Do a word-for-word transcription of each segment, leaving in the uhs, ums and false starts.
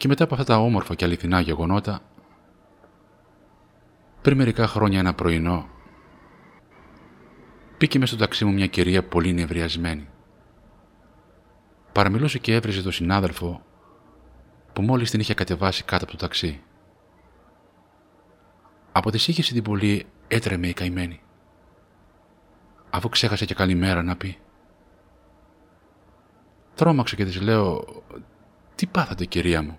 Και μετά από αυτά τα όμορφα και αληθινά γεγονότα, πριν μερικά χρόνια ένα πρωινό, μπήκε μες στο ταξί μου μια κυρία πολύ νευριασμένη. Παραμιλούσε και έβριζε τον συνάδελφο που μόλις την είχε κατεβάσει κάτω από το ταξί. Από τη σύγχυση την πολύ έτρεμε η καημένη, αφού ξέχασε και καλημέρα να πει. Τρόμαξε και της λέω, τι πάθατε κυρία μου?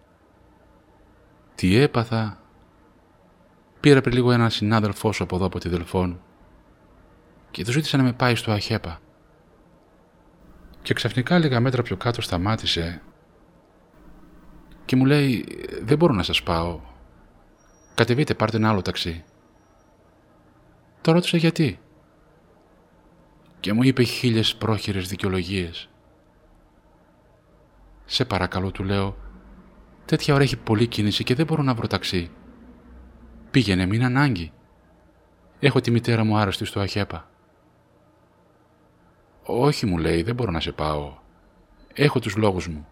Τι έπαθα? Πήρα πριν λίγο έναν συνάδελφό σου από εδώ από τη Δελφών και του ζήτησα να με πάει στο ΑΧΕΠΑ. Και ξαφνικά λίγα μέτρα πιο κάτω σταμάτησε και μου λέει, δεν μπορώ να σας πάω. Κατεβείτε, πάρτε ένα άλλο ταξί. Το ρώτησα γιατί και μου είπε χίλιες πρόχειρες δικαιολογίες. Σε παρακαλώ, του λέω, τέτοια ώρα έχει πολλή κίνηση και δεν μπορώ να βρω ταξί. Πήγαινε, μην ανάγκη. Έχω τη μητέρα μου άρρωστη στο ΑΧΕΠΑ. Όχι, μου λέει, δεν μπορώ να σε πάω. Έχω τους λόγους μου.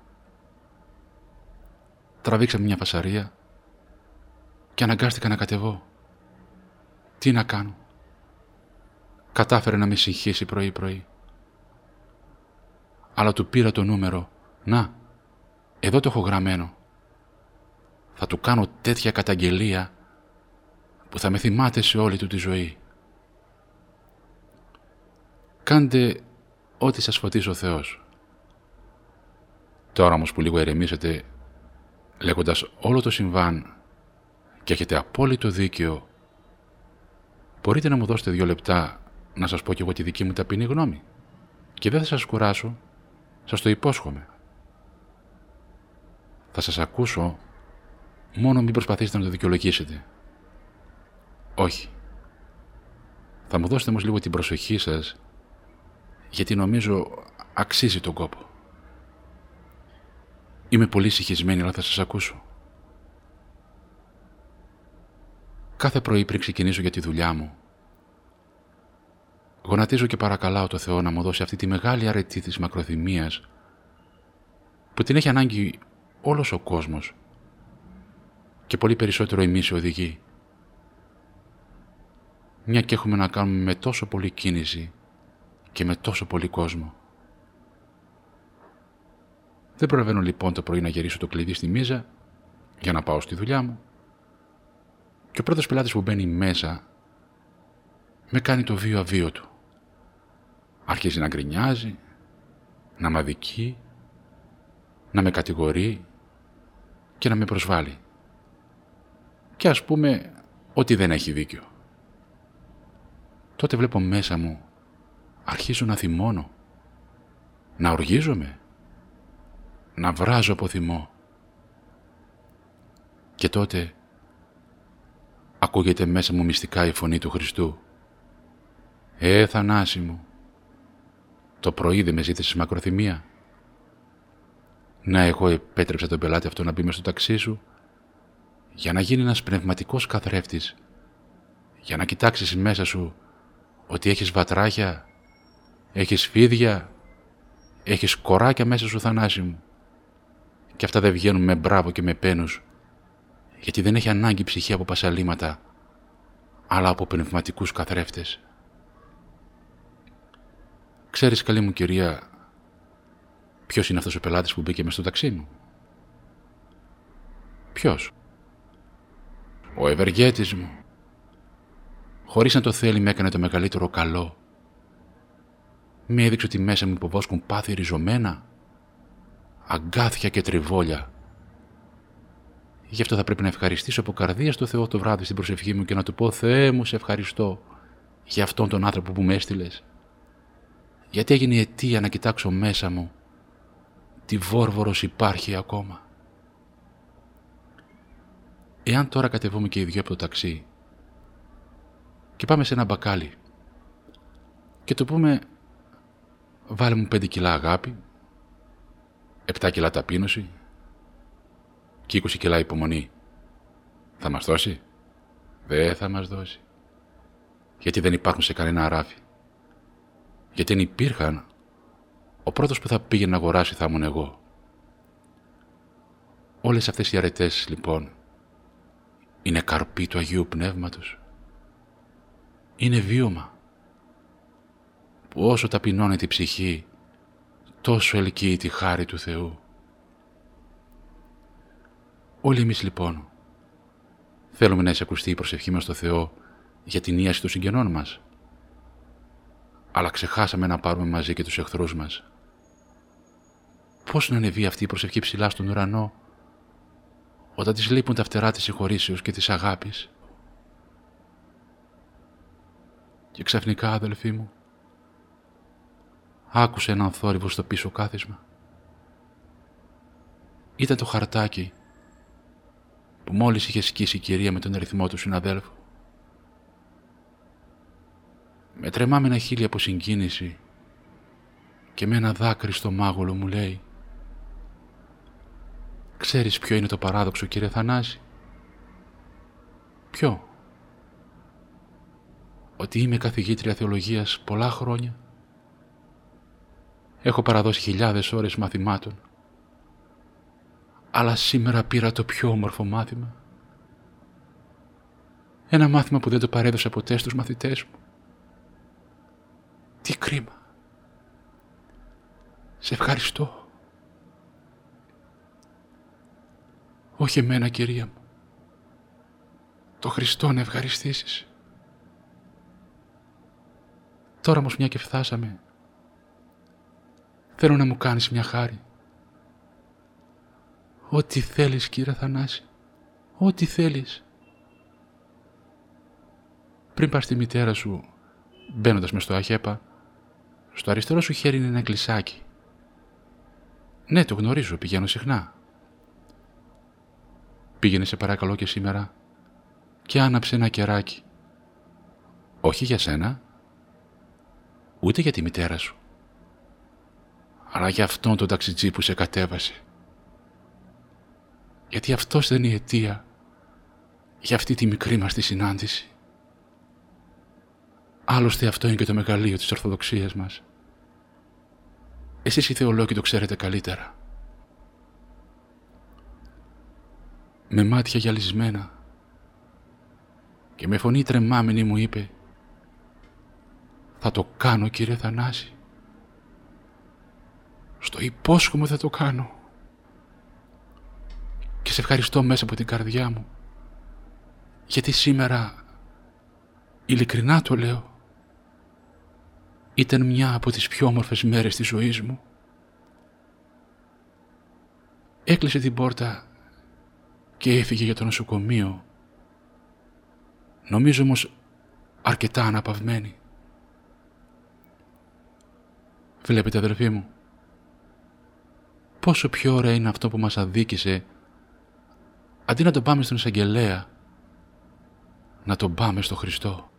Τραβήξαμε μια φασαρία και αναγκάστηκα να κατεβώ. Τι να κάνω? Κατάφερε να με συγχύσει πρωί-πρωί. Αλλά του πήρα το νούμερο. Να, εδώ το έχω γραμμένο. Θα του κάνω τέτοια καταγγελία που θα με θυμάται σε όλη του τη ζωή. Κάντε ό,τι σας φωτίσει ο Θεός. Τώρα όμως που λίγο ερεμήσετε, λέγοντας όλο το συμβάν και έχετε απόλυτο δίκαιο, μπορείτε να μου δώσετε δύο λεπτά να σας πω κι εγώ τη δική μου ταπεινή γνώμη. Και δεν θα σας κουράσω, σας το υπόσχομαι. Θα σας ακούσω, μόνο μην προσπαθήσετε να το δικαιολογήσετε. Όχι. Θα μου δώσετε όμως λίγο την προσοχή σας, γιατί νομίζω αξίζει τον κόπο. Είμαι πολύ συγχυσμένη, αλλά θα σας ακούσω. Κάθε πρωί πριν ξεκινήσω για τη δουλειά μου, γονατίζω και παρακαλάω το Θεό να μου δώσει αυτή τη μεγάλη αρετή της μακροθυμίας που την έχει ανάγκη όλος ο κόσμος και πολύ περισσότερο εμείς οι οδηγοί. Μια και έχουμε να κάνουμε με τόσο πολύ κίνηση και με τόσο πολύ κόσμο. Δεν προλαβαίνω λοιπόν το πρωί να γυρίσω το κλειδί στη μίζα για να πάω στη δουλειά μου και ο πρώτος πελάτης που μπαίνει μέσα με κάνει το βίο αβίο του. Αρχίζει να γκρινιάζει, να μ' αδικεί, να με κατηγορεί και να με προσβάλλει. Και ας πούμε ότι δεν έχει δίκιο. Τότε βλέπω μέσα μου, αρχίζω να θυμώνω, να οργίζομαι, να βράζω από θυμό. Και τότε ακούγεται μέσα μου μυστικά η φωνή του Χριστού. «Ε, Θανάση μου, το πρωί δεν με ζήτησες μακροθυμία? Να, εγώ επέτρεψα τον πελάτη αυτό να μπει μες στο ταξί σου για να γίνει ένας πνευματικός καθρέφτης, για να κοιτάξεις μέσα σου ότι έχεις βατράχια, έχεις φίδια, έχεις κοράκια μέσα σου, Θανάση μου, και αυτά δεν βγαίνουν με μπράβο και με πένους, γιατί δεν έχει ανάγκη ψυχή από πασαλήματα, αλλά από πνευματικούς καθρέφτες. Ξέρεις, καλή μου κυρία, ποιος είναι αυτός ο πελάτης που μπήκε μες στο ταξί μου? Ποιος? Ο ευεργέτης μου. Χωρίς να το θέλει με έκανε το μεγαλύτερο καλό. Με έδειξε ότι μέσα μου υποβόσκουν πάθη ριζωμένα, αγκάθια και τριβόλια. Γι' αυτό θα πρέπει να ευχαριστήσω από καρδίας το Θεό το βράδυ στην προσευχή μου και να του πω, Θεέ μου, σε ευχαριστώ για αυτόν τον άνθρωπο που με έστειλες. Γιατί έγινε η αιτία να κοιτάξω μέσα μου τι βόρβορος υπάρχει ακόμα. Εάν τώρα κατεβούμε και οι δυο από το ταξί και πάμε σε ένα μπακάλι και του πούμε, βάλε μου πέντε κιλά αγάπη, επτά κιλά ταπείνωση και είκοσι κιλά υπομονή, θα μας δώσει? Δεν θα μας δώσει. Γιατί δεν υπάρχουν σε κανένα ράφι. Γιατί αν υπήρχαν, ο πρώτος που θα πήγε να αγοράσει θα ήμουν εγώ. Όλες αυτές οι αρετές, λοιπόν, είναι καρποί του Αγίου Πνεύματος. Είναι βίωμα που όσο ταπεινώνεται η ψυχή, τόσο ελκύει τη χάρη του Θεού. Όλοι εμείς, λοιπόν, θέλουμε να εισακουστεί η προσευχή μας στο Θεό για την ίαση των συγγενών μας. Αλλά ξεχάσαμε να πάρουμε μαζί και τους εχθρούς μας. Πώς να ανεβεί αυτή η προσευχή ψηλά στον ουρανό, όταν της λείπουν τα φτερά της συγχωρήσεως και της αγάπης? Και ξαφνικά, αδελφοί μου, άκουσε έναν θόρυβο στο πίσω κάθισμα. Ήταν το χαρτάκι που μόλις είχε σκίσει η κυρία με τον αριθμό του συναδέλφου. Με τρεμάμενα χείλη από συγκίνηση και με ένα δάκρυ στο μάγολο μου λέει: «Ξέρεις ποιο είναι το παράδοξο, κύριε Θανάση?» «Ποιο?» «Ότι είμαι καθηγήτρια θεολογίας πολλά χρόνια. Έχω παραδώσει χιλιάδες ώρες μαθημάτων. Αλλά σήμερα πήρα το πιο όμορφο μάθημα. Ένα μάθημα που δεν το παρέδωσα ποτέ στους μαθητές μου. Τι κρίμα. Σε ευχαριστώ. Όχι εμένα, κυρία μου. Το Χριστό να ευχαριστήσεις. Τώρα όμως, μια και φτάσαμε, θέλω να μου κάνεις μια χάρη. Ό,τι θέλεις, κύριε Θανάση. Ό,τι θέλεις. Πριν πας στη μητέρα σου, μπαίνοντας μες στο αχέπα, στο αριστερό σου χέρι είναι ένα κλεισάκι. Ναι, το γνωρίζω, πηγαίνω συχνά. Πήγαινε σε παρακαλώ και σήμερα και άναψε ένα κεράκι. Όχι για σένα, ούτε για τη μητέρα σου, αλλά για αυτόν τον ταξιτζή που σε κατέβασε. Γιατί αυτός δεν είναι η αιτία για αυτή τη μικρή μας τη συνάντηση. Άλλωστε αυτό είναι και το μεγαλείο της Ορθοδοξίας μας. Εσείς οι θεολόγοι το ξέρετε καλύτερα. Με μάτια γυαλισμένα και με φωνή τρεμάμενη μου είπε: «Θα το κάνω, κύριε Θανάση. Στο υπόσχομαι θα το κάνω. Και σε ευχαριστώ μέσα από την καρδιά μου, γιατί σήμερα, ειλικρινά το λέω, ήταν μια από τις πιο όμορφες μέρες της ζωής μου». Έκλεισε την πόρτα και έφυγε για το νοσοκομείο, νομίζω όμως αρκετά αναπαυμένη. Βλέπετε, αδελφοί μου, πόσο πιο ωραία είναι αυτό που μας αδίκησε, αντί να το πάμε στον εισαγγελέα, να τον πάμε στο Χριστό.